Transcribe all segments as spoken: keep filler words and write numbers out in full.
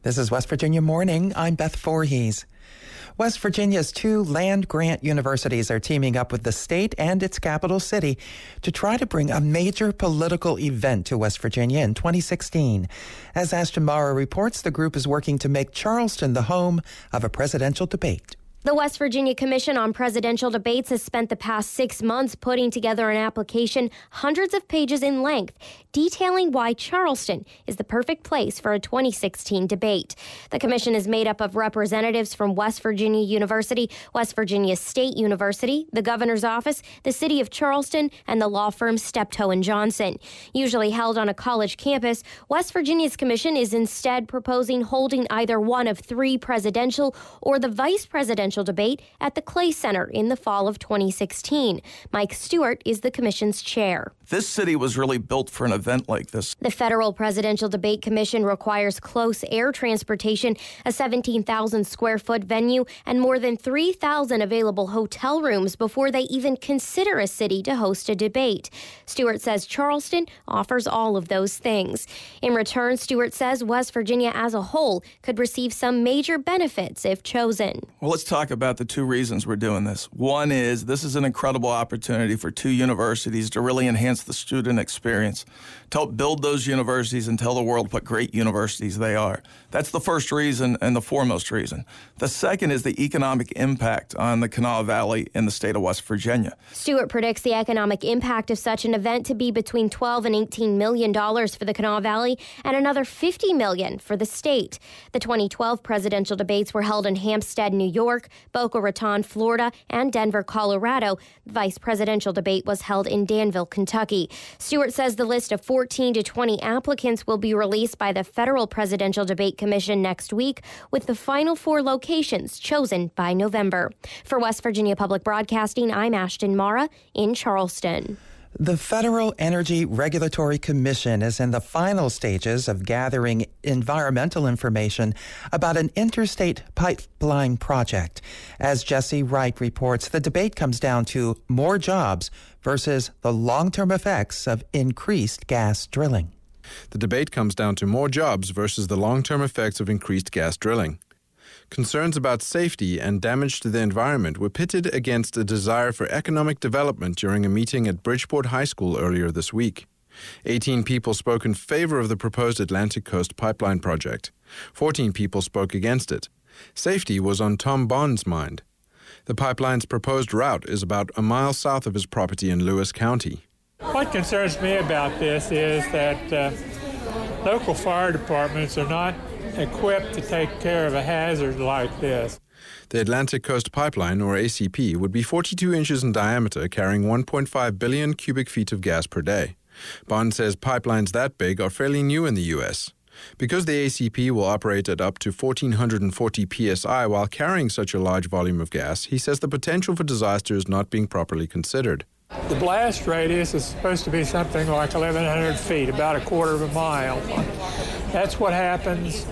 This is West Virginia Morning. I'm Beth Voorhees. West Virginia's two land-grant universities are teaming up with the state and its capital city to try to bring a major political event to West Virginia in twenty sixteen. As Ashton Mara reports, the group is working to make Charleston the home of a presidential debate. The West Virginia Commission on Presidential Debates has spent the past six months putting together an application hundreds of pages in length, detailing why Charleston is the perfect place for a twenty sixteen debate. The commission is made up of representatives from West Virginia University, West Virginia State University, the governor's office, the city of Charleston, and the law firm Steptoe and Johnson. Usually held on a college campus, West Virginia's commission is instead proposing holding either one of three presidential or the vice presidential debate at the Clay Center in the fall of twenty sixteen. Mike Stewart is the commission's chair. This city was really built for an event like this. The Federal Presidential Debate Commission requires close air transportation, a seventeen thousand square foot venue, and more than three thousand available hotel rooms before they even consider a city to host a debate. Stewart says Charleston offers all of those things. In return, Stewart says West Virginia as a whole could receive some major benefits if chosen. Well, let's talk about the two reasons we're doing this. One is this is an incredible opportunity for two universities to really enhance the student experience, to help build those universities and tell the world what great universities they are. That's the first reason and the foremost reason. The second is the economic impact on the Kanawha Valley in the state of West Virginia. Stewart predicts the economic impact of such an event to be between twelve and eighteen million dollars for the Kanawha Valley and another fifty million dollars for the state. The twenty twelve presidential debates were held in Hampstead, New York, Boca Raton, Florida, and Denver, Colorado. The vice presidential debate was held in Danville, Kentucky. Stewart says the list of fourteen to twenty applicants will be released by the Federal Presidential Debate Commission next week, with the final four locations chosen by November. For West Virginia Public Broadcasting, I'm Ashton Mara in Charleston. The Federal Energy Regulatory Commission is in the final stages of gathering environmental information about an interstate pipeline project. As Jesse Wright reports, the debate comes down to more jobs versus the long-term effects of increased gas drilling. The debate comes down to more jobs versus the long-term effects of increased gas drilling. Concerns about safety and damage to the environment were pitted against a desire for economic development during a meeting at Bridgeport High School earlier this week. eighteen people spoke in favor of the proposed Atlantic Coast Pipeline project. fourteen people spoke against it. Safety was on Tom Bond's mind. The pipeline's proposed route is about a mile south of his property in Lewis County. What concerns me about this is that uh, local fire departments are not equipped to take care of a hazard like this. The Atlantic Coast Pipeline, or A C P, would be forty-two inches in diameter, carrying one point five billion cubic feet of gas per day. Bond says pipelines that big are fairly new in the U S. Because the A C P will operate at up to one thousand four hundred forty P S I while carrying such a large volume of gas, he says the potential for disaster is not being properly considered. The blast radius is supposed to be something like eleven hundred feet, about a quarter of a mile. That's what happens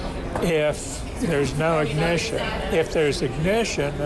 if there's no ignition. If there's ignition,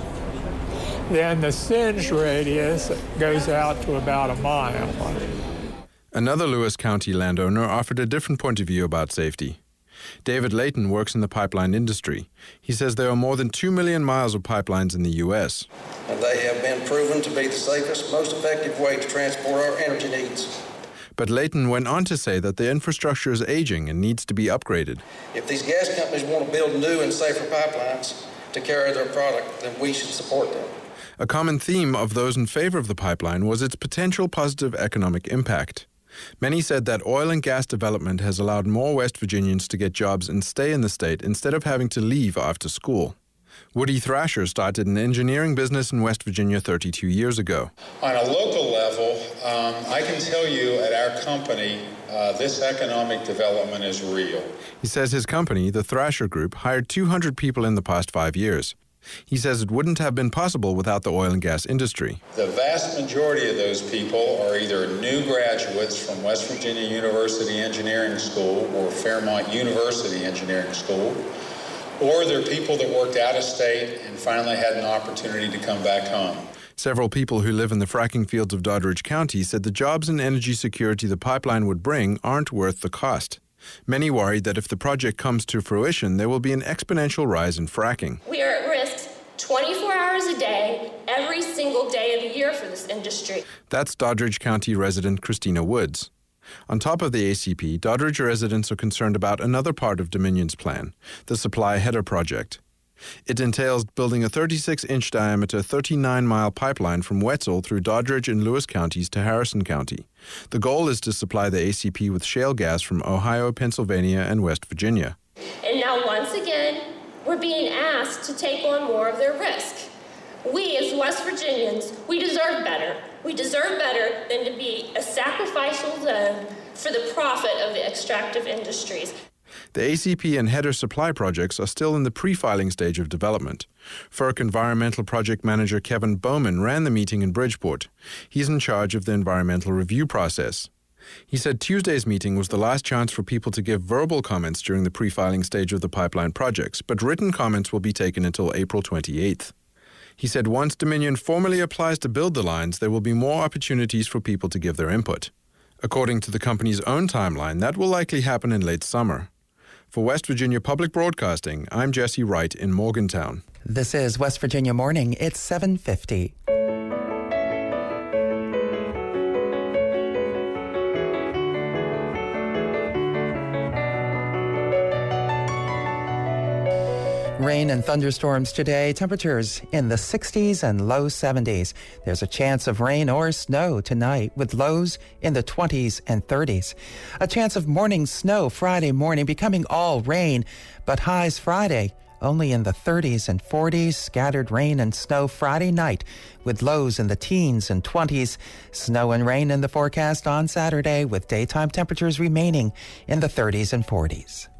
then the singe radius goes out to about a mile. Another Lewis County landowner offered a different point of view about safety. David Layton works in the pipeline industry. He says there are more than two million miles of pipelines in the U S. And they have been proven to be the safest, most effective way to transport our energy needs. But Layton went on to say that the infrastructure is aging and needs to be upgraded. If these gas companies want to build new and safer pipelines to carry their product, then we should support them. A common theme of those in favor of the pipeline was its potential positive economic impact. Many said that oil and gas development has allowed more West Virginians to get jobs and stay in the state instead of having to leave after school. Woody Thrasher started an engineering business in West Virginia thirty-two years ago. On a local level, um, I can tell you at our company, uh, this economic development is real. He says his company, the Thrasher Group, hired two hundred people in the past five years. He says it wouldn't have been possible without the oil and gas industry. The vast majority of those people are either new graduates from West Virginia University Engineering School or Fairmont University Engineering School, or they're people that worked out of state and finally had an opportunity to come back home. Several people who live in the fracking fields of Doddridge County said the jobs and energy security the pipeline would bring aren't worth the cost. Many worried that if the project comes to fruition, there will be an exponential rise in fracking. We are at risk twenty-four hours a day, every single day of the year for this industry. That's Doddridge County resident Christina Woods. On top of the A C P, Doddridge residents are concerned about another part of Dominion's plan, the Supply Header Project. It entails building a thirty-six inch diameter, thirty-nine mile pipeline from Wetzel through Doddridge and Lewis counties to Harrison County. The goal is to supply the A C P with shale gas from Ohio, Pennsylvania, and West Virginia. And now once again, we're being asked to take on more of their risk. We as West Virginians, we deserve better. We deserve better than to be a sacrificial zone for the profit of the extractive industries. The A C P and header supply projects are still in the pre-filing stage of development. FERC Environmental Project Manager Kevin Bowman ran the meeting in Bridgeport. He's in charge of the environmental review process. He said Tuesday's meeting was the last chance for people to give verbal comments during the pre-filing stage of the pipeline projects, but written comments will be taken until April twenty-eighth. He said once Dominion formally applies to build the lines, there will be more opportunities for people to give their input. According to the company's own timeline, that will likely happen in late summer. For West Virginia Public Broadcasting, I'm Jesse Wright in Morgantown. This is West Virginia Morning. It's seven fifty. Rain and thunderstorms today. Temperatures in the sixties and low seventies. There's a chance of rain or snow tonight with lows in the twenties and thirties. A chance of morning snow Friday morning, becoming all rain, but highs Friday only in the thirties and forties. Scattered rain and snow Friday night with lows in the teens and twenties. Snow and rain in the forecast on Saturday with daytime temperatures remaining in the thirties and forties.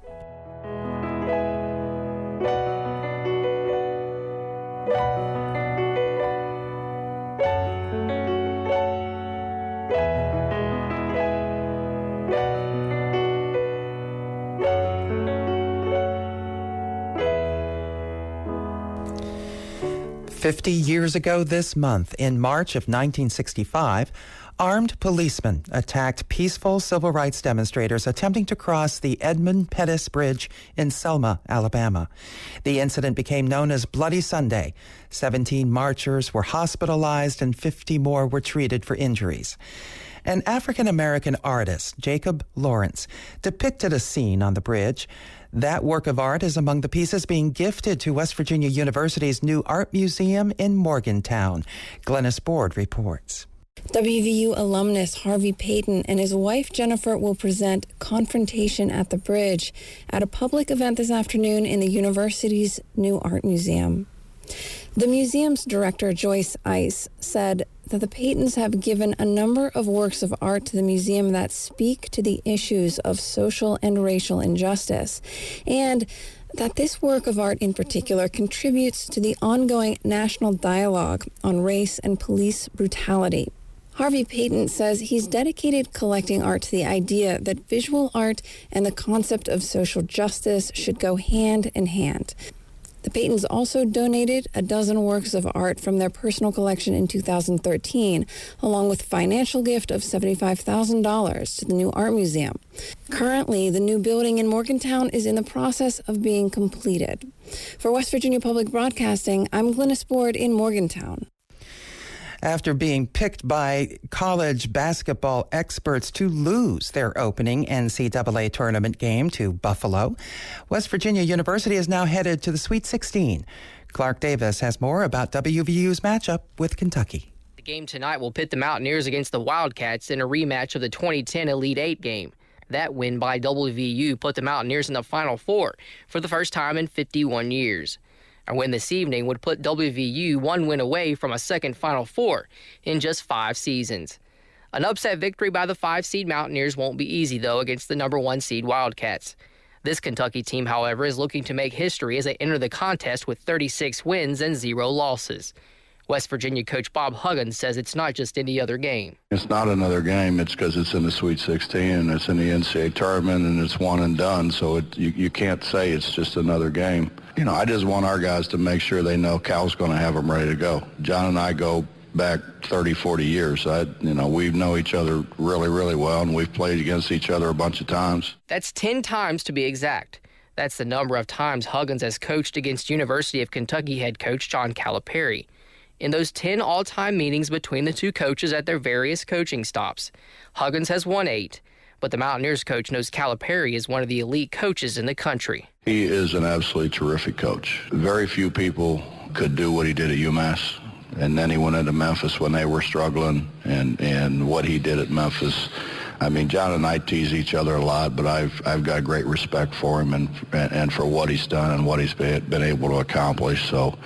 Fifty years ago this month, in March of nineteen sixty-five, armed policemen attacked peaceful civil rights demonstrators attempting to cross the Edmund Pettus Bridge in Selma, Alabama. The incident became known as Bloody Sunday. Seventeen marchers were hospitalized and fifty more were treated for injuries. An African-American artist, Jacob Lawrence, depicted a scene on the bridge. That work of art is among the pieces being gifted to West Virginia University's new art museum in Morgantown. Glennis Board reports. W V U alumnus Harvey Payton and his wife Jennifer will present Confrontation at the Bridge at a public event this afternoon in the university's new art museum. The museum's director, Joyce Ice, said that the Paytons have given a number of works of art to the museum that speak to the issues of social and racial injustice, and that this work of art in particular contributes to the ongoing national dialogue on race and police brutality. Harvey Payton says he's dedicated collecting art to the idea that visual art and the concept of social justice should go hand in hand. The Paytons also donated a dozen works of art from their personal collection in two thousand thirteen, along with a financial gift of seventy-five thousand dollars to the new art museum. Currently, the new building in Morgantown is in the process of being completed. For West Virginia Public Broadcasting, I'm Glennis Board in Morgantown. After being picked by college basketball experts to lose their opening N C double A tournament game to Buffalo, West Virginia University is now headed to the Sweet sixteen. Clark Davis has more about W V U's matchup with Kentucky. The game tonight will pit the Mountaineers against the Wildcats in a rematch of the twenty ten Elite Eight game. That win by W V U put the Mountaineers in the Final Four for the first time in fifty-one years. A win this evening would put W V U one win away from a second Final Four in just five seasons. An upset victory by the five-seed Mountaineers won't be easy, though, against the number one seed Wildcats. This Kentucky team, however, is looking to make history as they enter the contest with thirty-six wins and zero losses. West Virginia coach Bob Huggins says it's not just any other game. It's not another game. It's because it's in the Sweet sixteen and it's in the N C double A tournament and it's one and done. So it, you, you can't say it's just another game. You know, I just want our guys to make sure they know Cal's going to have them ready to go. John and I go back thirty, forty years. I, you know, we know each other really, really well, and we've played against each other a bunch of times. That's ten times to be exact. That's the number of times Huggins has coached against University of Kentucky head coach John Calipari. In those ten all-time meetings between the two coaches at their various coaching stops, Huggins has won eight, but the Mountaineers coach knows Calipari is one of the elite coaches in the country. He is an absolutely terrific coach. Very few people could do what he did at UMass. And then he went into Memphis when they were struggling, and, and what he did at Memphis. I mean, John and I tease each other a lot, but I've I've got great respect for him and and for what he's done and what he's been, been able to accomplish. So,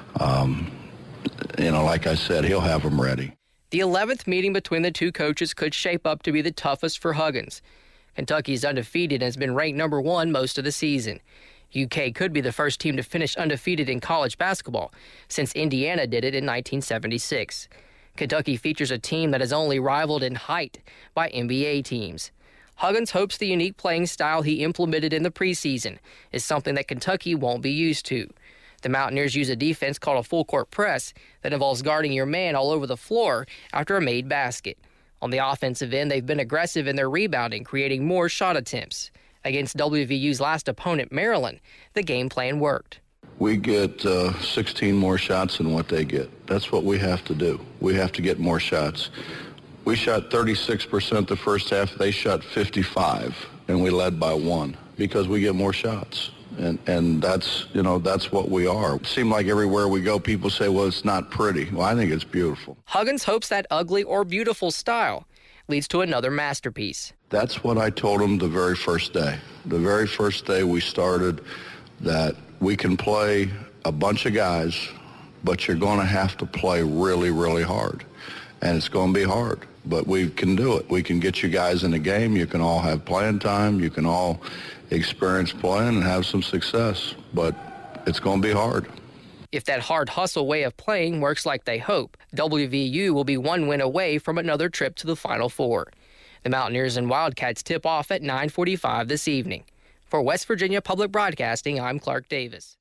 um, you know, like I said, he'll have them ready. The eleventh meeting between the two coaches could shape up to be the toughest for Huggins. Kentucky is undefeated and has been ranked number one most of the season. U K could be the first team to finish undefeated in college basketball since Indiana did it in nineteen seventy-six. Kentucky features a team that is only rivaled in height by N B A teams. Huggins hopes the unique playing style he implemented in the preseason is something that Kentucky won't be used to. The Mountaineers use a defense called a full-court press that involves guarding your man all over the floor after a made basket. On the offensive end, they've been aggressive in their rebounding, creating more shot attempts. Against W V U's last opponent, Maryland, the game plan worked. We get uh, sixteen more shots than what they get. That's what we have to do. We have to get more shots. We shot thirty-six percent the first half. They shot fifty-five, and we led by one because we get more shots. And and that's, you know, that's what we are. It seems like everywhere we go, people say, well, it's not pretty. Well, I think it's beautiful. Huggins hopes that ugly or beautiful style leads to another masterpiece. That's what I told him the very first day. The very first day we started, that we can play a bunch of guys, but you're going to have to play really, really hard. And it's going to be hard, but we can do it. We can get you guys in the game. You can all have playing time. You can all experience playing and have some success, but it's going to be hard. If that hard hustle way of playing works like they hope, W V U will be one win away from another trip to the Final Four. The Mountaineers and Wildcats tip off at nine forty-five this evening. For West Virginia Public Broadcasting, I'm Clark Davis.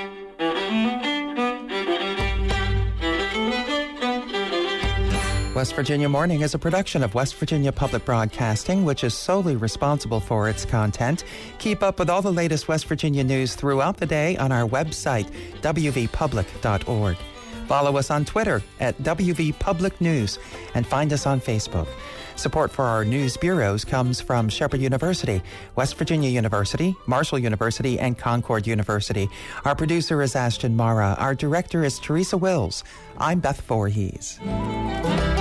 West Virginia Morning is a production of West Virginia Public Broadcasting, which is solely responsible for its content. Keep up with all the latest West Virginia news throughout the day on our website, w v public dot org. Follow us on Twitter at W V Public News and find us on Facebook. Support for our news bureaus comes from Shepherd University, West Virginia University, Marshall University, and Concord University. Our producer is Ashton Mara. Our director is Teresa Wills. I'm Beth Voorhees.